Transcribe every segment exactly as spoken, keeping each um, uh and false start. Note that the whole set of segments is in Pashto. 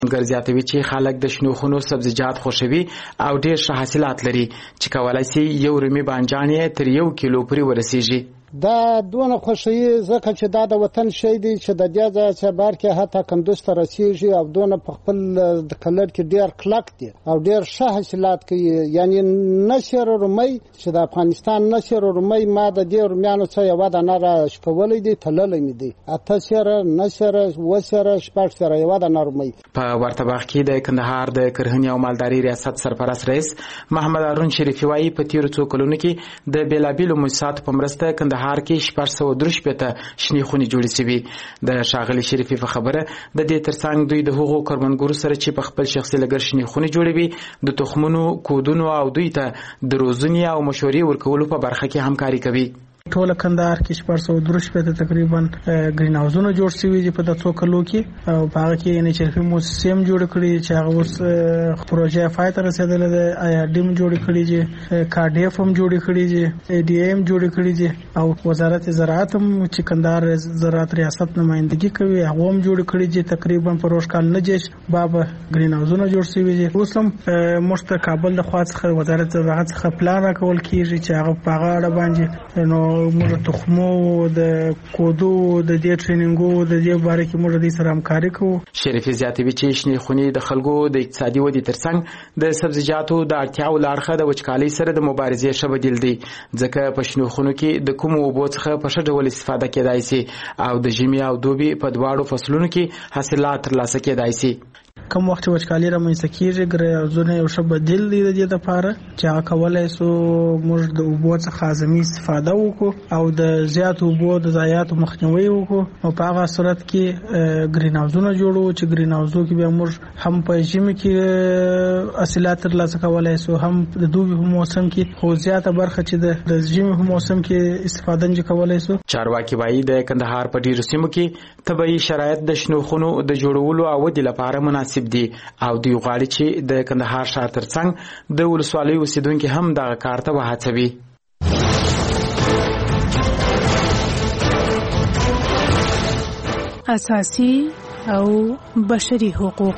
ګرځاتوي چې خلک د شنو خونو سبزیجات خوښوي او ډېر ښه حاصلات لري چې کولای شي یو رومي بانجان یې تر یو کیلو پورې ورسیږي. دا دونه خوښوي ځکه چې دا د وطن شی دی چې د دې ځای اعتبار کې حتی کندوز ته رسیږي او دونه په خپل د کلر کې ډېر کلک دی او ډېر ښه حاصلات کوي. یعنی نشر رومي چې د افغانستان نشر رومي ما د دې رومیانو څخه یوه دانه راشکولی دی، تللی مې دی، اته سره نشره اوه سره شپږ سره یوه دانه رومي. په ورته وخت کې د کندهار د کرهنې او مالدارۍ ریاست سرپرست رئیس محمد هارون شریفي وایي په تیرو څو کلونو کې د بېلابېلو مؤسساتو په مرسته کندهار هر کې شپږ سوه درې شپېته شنې خونې جوړې شوي. د ښاغلي شریفي په خبره د دې ترڅنګ دوی د هغو کروندګرو سره چې په خپل شخصي لګښت شنې خونې جوړوي د تخمونو، کودونو او دوی ته د روزنې او مشورې ورکولو په برخه کې همکاري کوي. ټول کندهار کې شپږ سوه درې شپېته تقریبا ګرین هاوسونه جوړ شوي دي په دغه څو کلو کې او په هغه کې یعنې شریفي مؤسسې هم جوړې کړي چې هغه اوس پروژه پای ته رسېدلې ده. آی آر ډي هم جوړې کړي دي، کارډیف هم جوړې کړي دي، ای ډي ایم جوړې کړي دي او وزارت زراعت هم چې کندهار زراعت ریاست نمائندګي کوي هغه هم جوړې کړي دي. تقریبا په روز کال نه جېش بابا ګرین هاوسونه جوړ شوي دي. اوس هم موږ ته کابل د خوا څخه وزارت زراعت څخه پلان راکول کېږي چې هغه په هغه اړه باندې نو موږ تخمو د کودو د دې ټریننګو د دې باره کې موږ د سره همکاري کوو. شریفي زیاتوي چې شنې خونې د خلکو د اقتصادي ودې ترڅنګ د سبزیجاتو د اړتیاو له اړخه د وچکالۍ سره د مبارزې ښه بدیل دی ځکه په شنو خونو کې د کومو اوبو څخه په ښه ډول استفاده کېدای شي او د ژمي او دوبي په دواړو فصلونو کې حاصلات ترلاسه کېدای شي. کوم وخت وچکالي رامنځته کېږي ګریزونه یو ښه بدیل دی د دې لپاره چې هغه کولی سو موږ د اوبو څخه اعظمي استفاده وکړو او د زیاتو اوبو د ضایعاتو مخنیوی وکړو. او په هغه صورت کې ګرین هاوسونه جوړو چې ګرین هاوسو کې بیا موږ هم په ژمي کې حاصلات ترلاسه کولی سو هم د دوبي په موسم کې خو زیاته برخه چې د ژمي په موسم کې استفاده نجو کولی سو. چارواکي وایي د کندهار په ډیرو سیمو کې طبیعي شرایط د شنو خونو د جوړولو او ودې لپاره مناسب دي او دوی غواړي چې د کندهار ښار ترڅنګ د ولسوالۍ اوسیدونکي هم دغه کار ته وهڅوي. اساسي او بشري حقوق.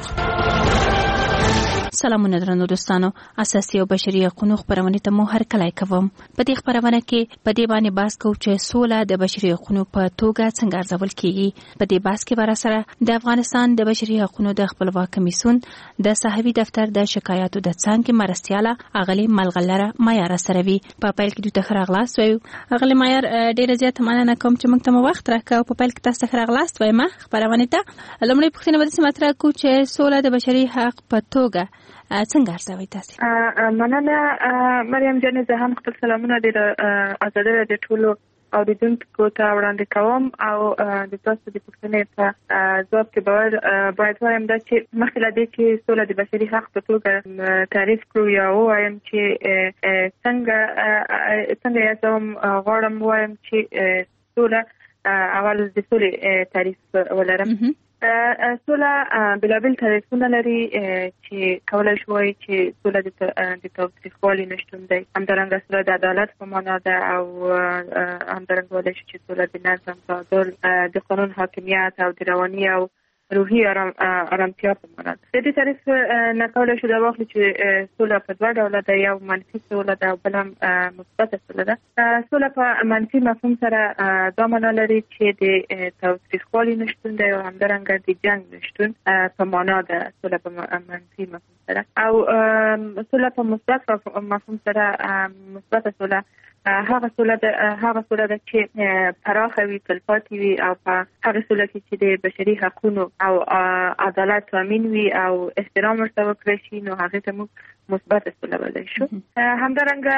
سلامونه درنو دوستانو، اساسي او بشري حقوقو خبرونه ته مو هر کله کوم. په دې خبرونه کې په دې باندې بحث کوو چې سوله د بشري حقوقو په توګه څنګه ارزول کیږي. په دې بحث کې ورا سره د افغانستان د بشري حقوقو د خپلواک کمیسیون د صحوی دفتر د شکایاتو د څنګه مرستياله اغلی ملغلره معیار سره وی. په پیل کې د تخراغلاس وایو اغلی معیار ډیر زیات مننه کوم چې موږ ته وخت راکاو. په پیل کې تاسو تخراغلاس وایم خبرونه ته لمړی پوښتنه به سم مطرح کو چې سوله د بشري حق په توګه څنګه ارزوي تاسو؟ مننه مریم جان، زه هم خپل سلامونه د آزادۍ د ټولو اوریدونکو ته وړاندې کوم او د تاسو د پوښتنې په ځواب کې باور باید وایم دا چې مخکې له دې چې سوله د بشري حق په توګه تعریف کړو یا ووایم چې څنګه څنګه یې زه غواړم ووایم چې سوله اول د سولې تعریف ولرم. سوله بلابل تعریفونه لري چې کولای شو چې سوله د تاوتریخوالي نشتون دی، همدارنګه سوله د عدالت په معنا ده او همدارنګه کولای شي چې سوله د نظم، تعادل، د قانون حاکمیت او د رواني او روحي آرامتیا په معنا ده. د دې تعریف نه کولای شو دا واخلو چې سوله په دوه ډوله ده، یو منفي سوله ده او بل هم مثبته سوله ده. سوله په منفي مفهوم سره دا معنا لري چې د تاوتریخوالي نشتون دی او همدارنګه د جنګ نشتون په معنا ده سوله په منفي مفهوم سره. او سوله په مثبت مفهوم سره مثبته سوله هغه سوله ده هغه سوله ده چې پراخه وي، تلپاتې وي او په هغه سوله کې چې د بشري حقوقو او عدالت تامین وي او احترام ورته وکړل شي، نو هغه ته موږ مثبت سوله ویلی شو. همدارنګه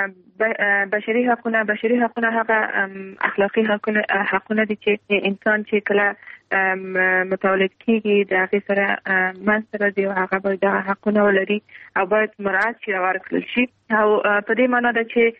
بشري حقوقو بشري حقوقو هغه اخلاقي حقوقو حقوقو دي چې انسان چې کله متولد کیږي د هغې سره منځته راځي او هغه باید دغه حقونه ولري او باید مراعات شي او ورکړل شي. او په دې معنا ده چې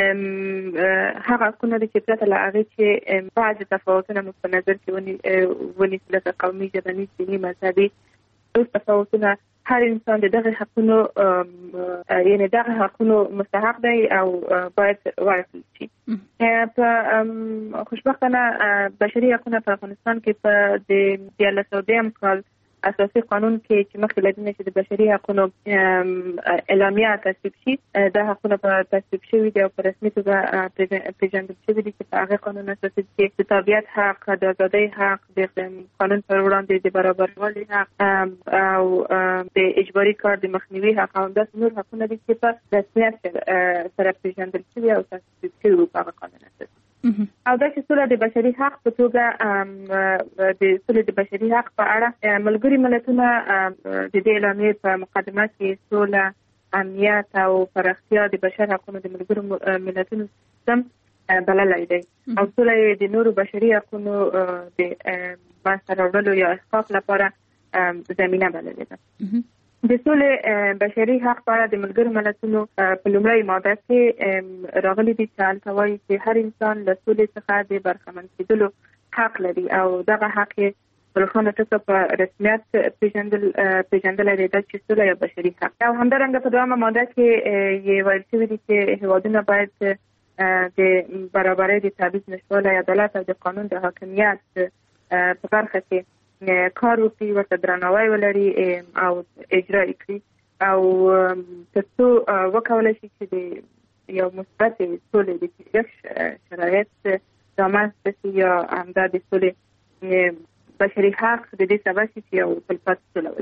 هغه حقونه دي چې پرته له هغې چې بعضې تفاوتونه موږ په نظر کې ونیسو لکه قومي، ژبني، دیني، مذهبي، اوس تفاوتونه هر انسان د دغه حقونو یعنې دغه حقونو مستحق دی او باید ورکړل شي. په خوشبختانه بشري حقونه په افغانستان کې په د دیارلس سوه دویم کال اساسي قانون کې چې مخکې لدینه چې د بشري حقوقو اعلامیه تصویب شي دا حقونه په تصویب شوي دي او په رسمي توګه پیژندل شوي دي چې په هغه قانون اساسي کې د تابعیت حق، د ازادۍ حق، د قانون پر وړاندې د برابرولي حق او د اجباري کار د مخنیوي حق او داسې نور حقونه دي چې په رسمیت سره پیژندل شوي او تصویب شوي په هغه قانون اساسي. او دا چې سوله د بشري حق په توګه د سولې د بشري حق په اړه ملګري ملتونه د دې اعلامیې په مقدمه کې سوله، امنیت او پراختیا د بشر حقوقو د ملګرو ملتونو سیستم بللی دی او سوله د نورو بشري حقوقو د منځته راوړلو یا احقاق لپاره زمینه بللې ده. د سولې بشري حق په اړه د ملګرو ملتونو په لومړۍ ماده کې راغلي دي چې هلته وایي چې هر انسان له سولې څخه د برخمن کېدلو حق لري او دغه حق یې په روښانه توګه په رسمیت پیژندل پیژندلی دی چې سوله یو بشري حق. او همدارنګه په دویمه ماده کې یې ویل شوي دي چې هېوادونه باید د برابرۍ د تبعیض نشتوالی، عدالت او د قانون د حاکمیت په برخه کې کار وکړي، ورته درناوی ولري او اجرا کړي او تر څو وکولای شي چې د یو مثبت سولې د ټینګښت شرایط رامنځته شي یا همدا د سولې بشري حق د دې سبب شي چې یو تلپاتې سوله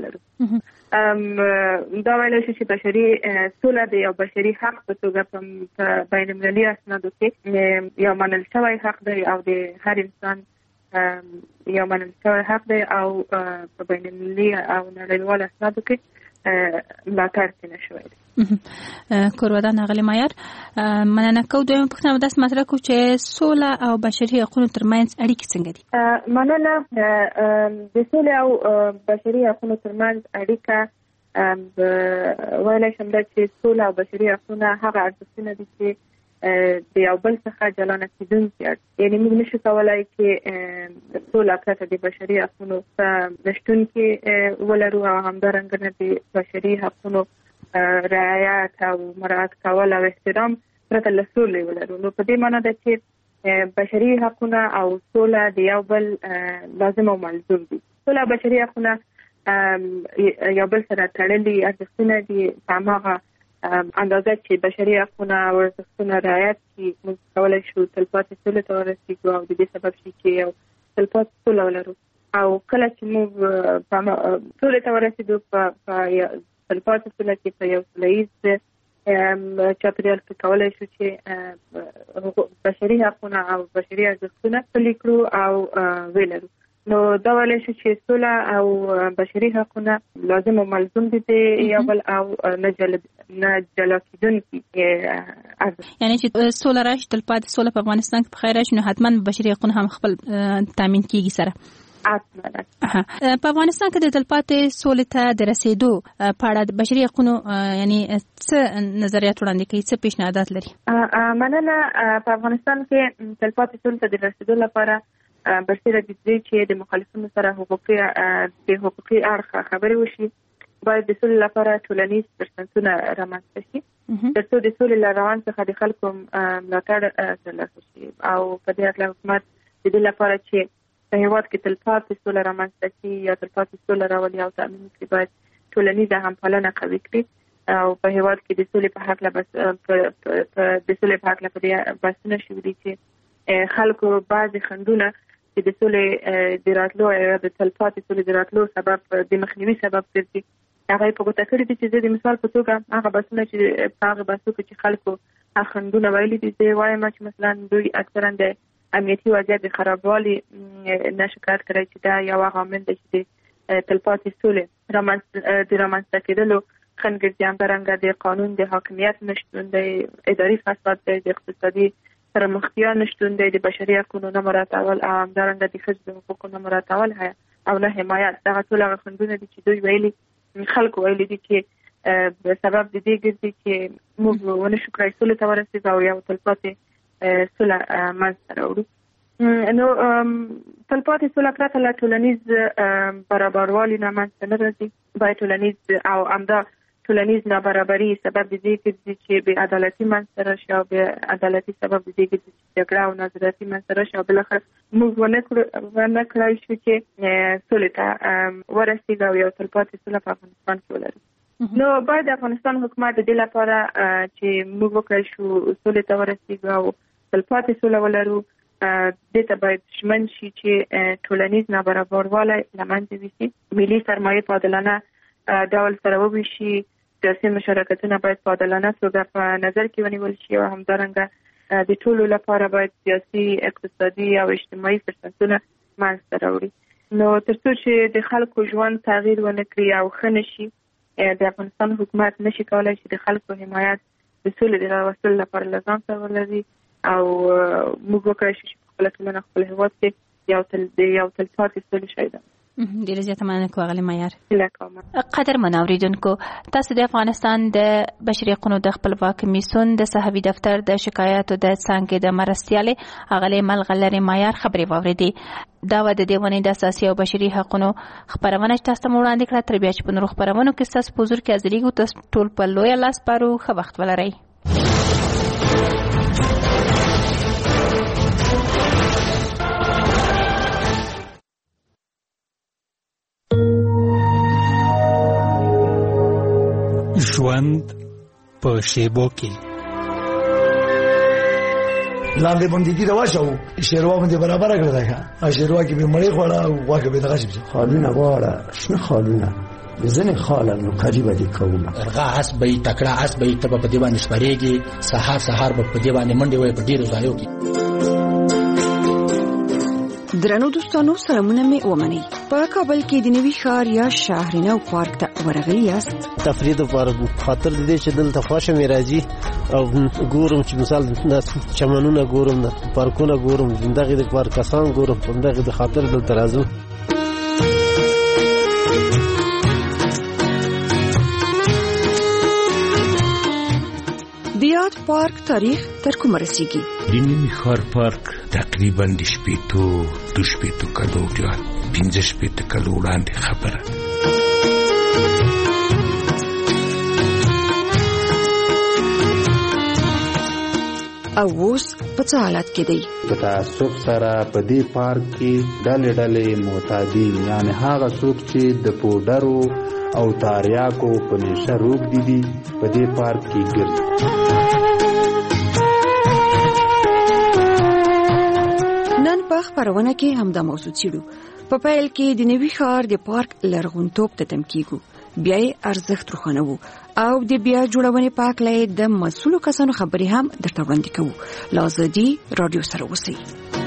ولرو. دا ویلی شي چې بشري سوله د یو بشري حق په توګه په بین المللي اسنادو کې یو منل شوی حق دی او د هر انسان یو منل شوی حق دی او په بین المللي او نړیوالو اسنادو کې ملاتړ ځینې شوی دی. کورودان اغلی مایر مننه کوم. دویم پوښتنه داس مطرح کو چې سوله او بشري حقوقو ترمنځ اړیکې څنګه دي؟ مننه. د سولې او بشري حقوقو ترمنځ اړیکه ویلی شم دا چې سوله او بشري حقوق هغه ارزښتونه دي چې د یو بل څخه جلا نه کېدونکي، یعنې موږ نشو کولی چې سوله پرته د بشري حقوقو په نشتون کې ولرو او همدارنګه نه د بشري حقوقو رعایت او مراعات کول او احترام پرته له سولې ولرو. نو په دې معنی ده چې بشري حقوقونه او سوله د یو بل لازم او ملزوم دي. سوله او بشري حقوقونه یو بل سره تړلي ارزښتونه دي په هماغه اندازه چې بشري حقوقونه او ارزښتونه رعایت کړي موږ کولی شو تلپاتې سولې ته ورسېږو او د دې سبب شي چې یو تلپاتې سوله ولرو. او کله چې موږ سولې ته ورسېدو په تلپاتې سوله کې په یو سوله ییز چاپېریال کې کولی شو چې بشري حقوقونه او بشري ارزښتونه پلي کړو او ولرو. نو دا ویلی شو چې سوله او بشري حقوقونه لازم او ملزوم دي د یو بل او نه جلا کېدونکي. یعنې چې سوله راشي تلپاتې سوله په افغانستان کې په خیر راشي نو حتما بشري حقوق هم خپل تامین کېږي سره. په افغانستان کې د تلپاتې سولې ته د رسیدو په اړه د بشري حقوقو یعنې څه نظریات وړاندې کوي، څه پیشنهادات لري؟ مننه. په افغانستان کې تلپاتې سولې ته د رسیدو لپاره برسېره د دې چې د مخالفینو سره حقوقي د حقوقي اړخ خبرې وشي، باید د سولې لپاره ټولنیز فرصتونه رامنځته شي تر څو د سولې له روان څخه د خلکو ملاتړ ترلاسه شي. او په دې اړه حکومت د دې لپاره چې په هېواد کې تلپاتې سوله رامنځته شي یا تلپاتې سوله راولي او تأمین کړي باید ټولنیزه همپالنه قوي کړي او په هېواد کې د سولې په هکله د سولې په هکله په دې بحثونه شوي دي چې خلکو بعضې خنډونه چې د سولې د راتلو یا د تلپاتې سولې د راتلو سبب د مخنیوي سبب ګرځي، هغه یې په ګوته کړي دي. چې زه د مثال په توګه هغه بحثونه چې په هغه بحثو کې چې خلکو هغه خنډونه ویلي دي، زه وایم چې مثلا دوی اکثرا د امنیتي وضعیت د خرابوالي نه شکایت کړی چې دا یو عامل دی چې د تلپاتې سولې د رامنځته کېدلو خنډ ګرځي. همدارنګه د قانون د حاکمیت نشتون دی، اداري فساد دی، د اقتصادي پرمختیا نشتون دی، د بشري حقوقو نه مراعاتول او همدارنګه د ښځو د حقوقو نه مراعاتول او نه حمایت. دغه ټول هغه خنډونه دي چې دوی ویلي خلکو ویلي دي چې سبب د دې ګرځي چې موږ ونه شو کړی سولې ته ورسېږو او یو تلپاتې سوله منځته راوړو. نو تلپاتې سوله پرته له ټولنیز برابروالي نه منځته نه راځي. باید ټولنیز او همدا ټولنیز نابرابري سبب د دې ګرځي چې بې عدالتي منځته راشي او بې عدالتي سبب د دې ګرځي چې جګړه او نظریاتي منځته راشي او بالاخره موږ ونه کړای شو چې سولې ته ورسېږو او یو تلپاتې سوله په افغانستان کې ولرو. نو باید د افغانستان حکومت د دې لپاره چې موږ وکړای شو سولې ته ورسېږو او تلپاتې سوله ولرو دې ته باید ژمن شي چې ټولنیز نابرابروالی له منځه یوسي، ملي سرمایه په عادلانه ډول سره وویشي، سیاسي مشارکتونه باید په عادلانه توګه په نظر کې ونیول شي او همدارنګه د ټولو لپاره باید سیاسي، اقتصادي او اجتماعي فرصتونه منځته راوړي. نو تر څو چې د خلکو ژوند تغییر ونه کړي او ښه نه شي، د افغانستان حکومت نشي کولی چې د خلکو حمایت د سولې د راوستلو لپاره له ځان سره ولري او موږ وکړای شو چې په خپله ټولنه خپل هېواد کې یو تل د یو تلپاتې سولې شی ده. ډیره زیاته مننه کوم اغلی معیار. قدرمن اوریدونکو، تاسو د افغانستان د بشري حقوقو د خپلواک کمیسیون د صحوي دفتر د شکایاتو د څانګې د مرستیالې اغلی ملغلرې معیار خبرې واوریدې. دا و د دې ونې د اساسي او بشري حقوقو خبرونه چې تاسو ته وړاندې کړه. تر بیا چې په نورو خبرونو کې ستاسو په حضور کې حاضرېږو، تاسو ټول په لویه لاس سپارو. ښه وخت ولرئ. ژوند په شیبو کې لاندې باندې دي راوښو شیروا باندې برابر کړل دا شیروا کې به مړی خوړه او واګه به دغه شي خالونه غواړه شنه خالونه بزنه خاله نو قریبه دي کومه ارغا اس به تکړه اس به ته په دیوان شپریږي سحر سحر په دیوان منډي وي په ډیرو ځایو کې. درنو دوستانو، سلامونه مې ومنئ. په کابل کې د نوي ښار یا شاهرینو پارک ته ورغلي یاست. تفریح لپاره خاطر دې چې دلته خوښه مې راځي او ګورم چې مثال د چمنونه ګورم، د پارکونه ګورم، دغه د پارکسان ګورم، دغه د خاطر دلته راځو. بیاد پارک تاریخ تر کومه رسیږي؟ د نوي ښار پارک تقریبا د شپېتو دو شپېتو کلو یا پنځه شپېته کلو وړاندې خبره. او اوس په څه حالت کې دی؟ په تعصب سره په دې پارک کې ډلې ډلې معتادین، یعنی هغه څوک چې د پوډرو او تاریاکو په نشه روږدي دي په دې پارک کې ګرځي. نن په خبرونه کې همدا موضوع څیړو. په پیل کې د نوي ښار د پارک لرغونتوب ته تم کیږو، بیا یې ارزښت روښانوو او د بیا جوړونې په هکله د مسؤلو کسانو خبرې هم درته وړاندې کوو. له ازادي راډیو سره اوسئ.